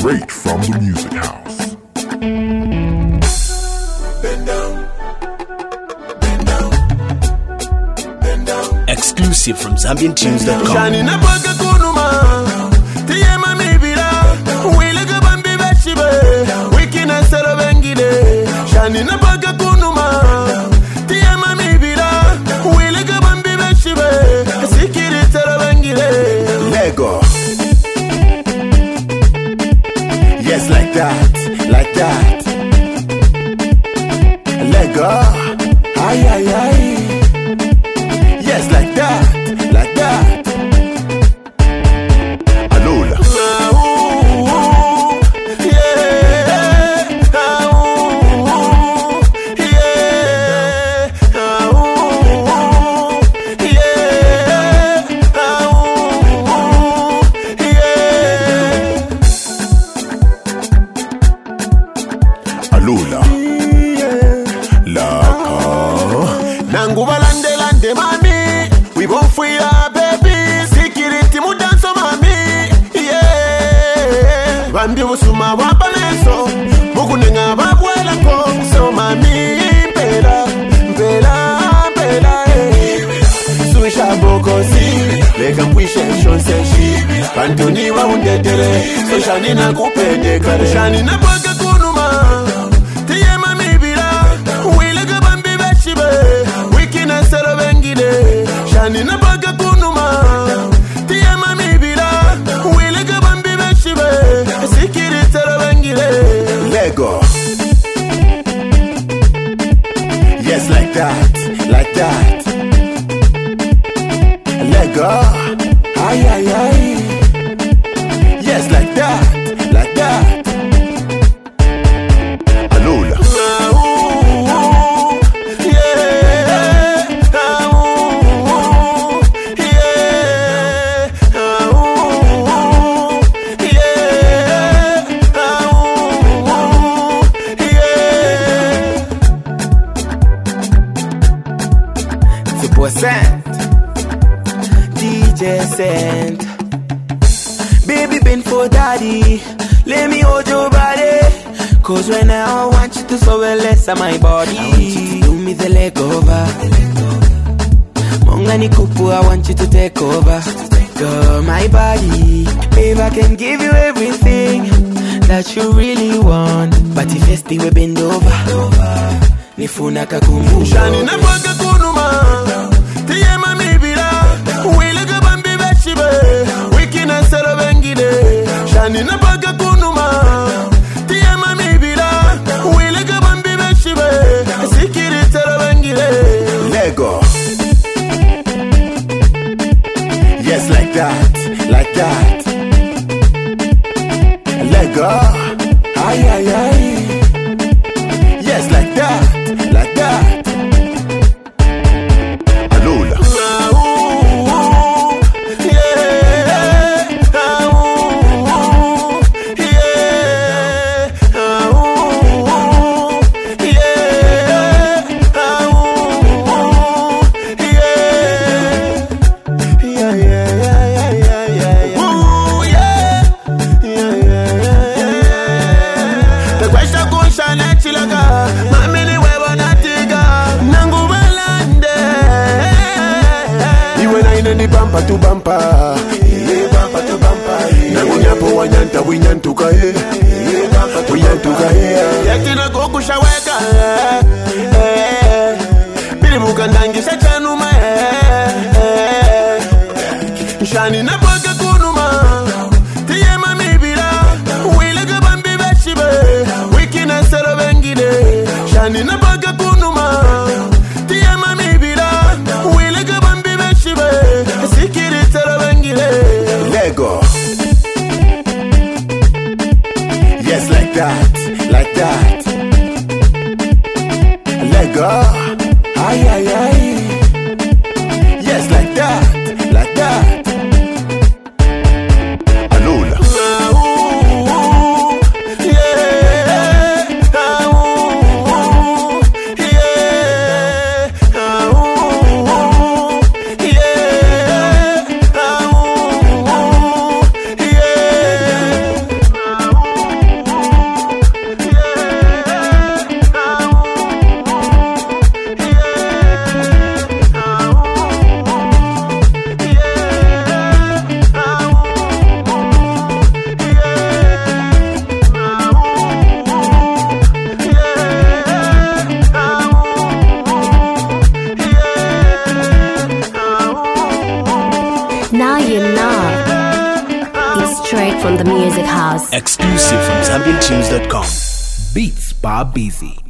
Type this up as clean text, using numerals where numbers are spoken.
straight from the music house. Bend down. Bend down. Bend down. Exclusive from ZambianTunes.com. Shani na boga kunuma. Tiye mami bila. Wile gabambi bashibe. Wiki na sara bengide. Shani na boga kunuma. Tiye mami bila. Wile gabambi bashibe. Sikiri sara bengide. Lego. Yes, like that, like that. Lego. Ay, ay, ay. Yes, like that, like that. Alola. Alola. Nanguba lande lande mami. We both free our baby. Security mu dance mami. Yeah. Bambi usuma wabaneso. Mukunenga babwela ko. So mami mpela. Mpela mpela Susha boko si. Lega mwishe shonse shi. Pantoni wa undedere. So shani na kupede kare. Shani na boga kunuma. Tiye mami bila. Wilega bambi bashibe. Wiki na sara bengide. Shani na boga kunuma. Tiye mami bila. Wilega bambi bashibe. Sikiri sara bengide. Lego. Yes, like that, like that. Lego. Ay, ay, ay. Yes, like that, like that. Alola. DJ Sent. Baby, been for daddy. Let me hold your body. Cause right now I want you to so less of my body. I want you to do me the leg over. Mongani kupu, I want you to take over. Girl, my body. Babe, I can give you everything that you really want. But if it's the way bend over. Nifuna kakumbu. Shani na boga kunuma. Tiye mami bila. Wilega bambi bashibe. Wiki na sara bengide. Shani na boga kunuma. Tiye mami bila. Wilega bambi bashibe. Sikiri sara bengide. Lego. Yes, like that, like that. Lego. Ay, ay, ay. Yes, like that, like that. Alola. Bumper to bumper, bumper to bumper. Nangunyapo wanyanta winyantuka winyantuka yakina kokusha weka bili mukandangisha chanuma Shani na boga kunuma. Tiye mami bila. Wilega bambi bashibe. Wiki na sara bengide. Shani na boga kunuma. Tiye mami bila. Wilega bambi bashibe. Sikiri sara bengide. Lego. Yes, like that, like that. Lego. Ay, ay, ay. Yes, like that, like that. from the music house. Exclusive from ZambianTunes.com. Beats by Beezy.